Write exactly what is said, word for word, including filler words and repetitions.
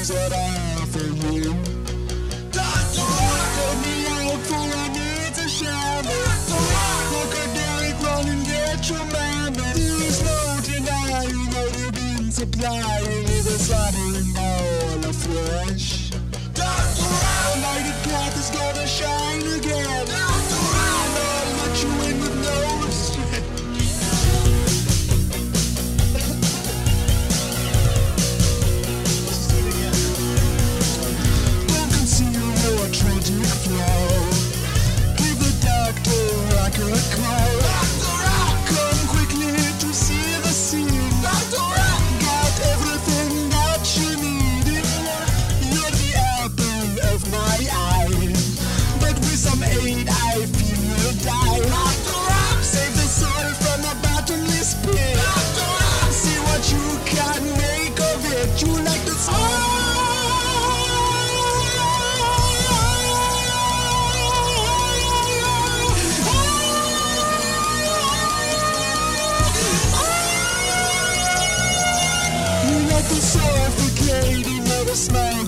is what I offer you. Doctor Rock, take me out for I need to shower. Doctor Rock, Funkadelic, run and get your mammy. There is no denying that you've been supplying with a slaughtering all of flesh. Doctor Rock, the lighted path is gonna shine again. Doctor Rock, and I'll let you in with no restraint. Suffocating of a smile.